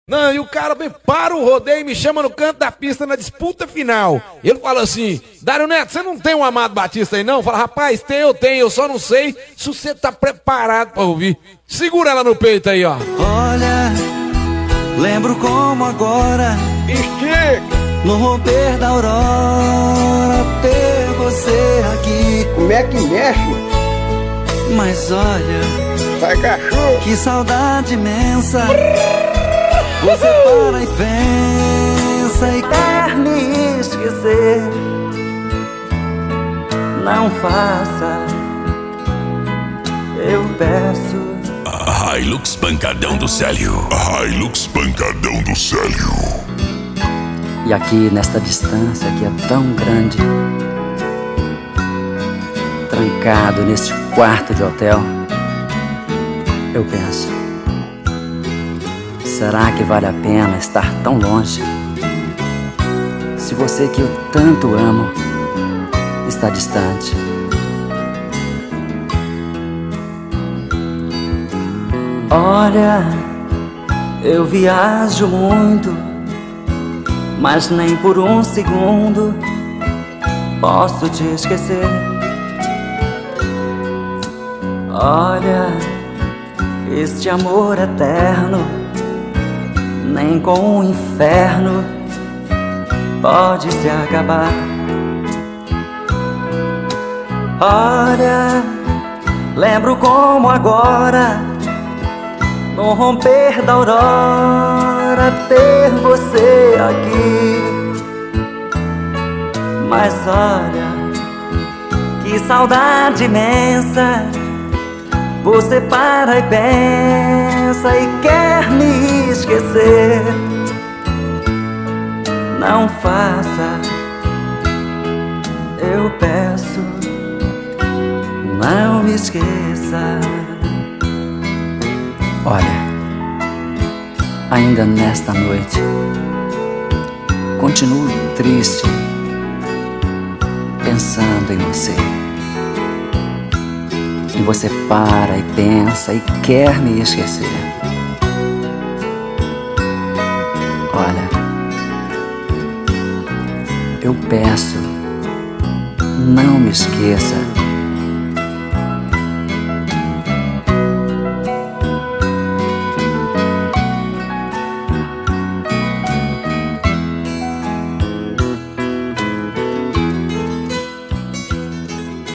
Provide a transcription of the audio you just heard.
Não, e o cara bem para o rodeio e me chama no canto da pista na disputa final. Ele fala assim: Dário Neto, você não tem um Amado Batista aí não? Fala, rapaz, eu tenho, eu só não sei se você tá preparado pra ouvir. Segura ela no peito aí, ó. Olha, lembro como agora, Estica! no romper da aurora, ter você aqui. Como é que mexe? Mas olha, Sai cachorro. que saudade imensa. Você para e pensa e quer me esquecer. Não faça, eu peço. A Hilux Pancadão do Célio. A Hilux Pancadão do Célio. E aqui nesta distância que é tão grande, trancado neste quarto de hotel, eu penso: será que vale a pena estar tão longe? Se você que eu tanto amo está distante. Olha, eu viajo muito, mas nem por um segundo posso te esquecer. Olha, este amor eterno, nem com o inferno pode se acabar. Olha, lembro como agora, no romper da aurora, ter você aqui. Mas olha, que saudade imensa. Você para e pensa e quer me esquecer. Não faça, eu peço, não me esqueça. Olha, ainda nesta noite, continuo triste, pensando em você. E você para e pensa e quer me esquecer. Olha, eu peço, não me esqueça.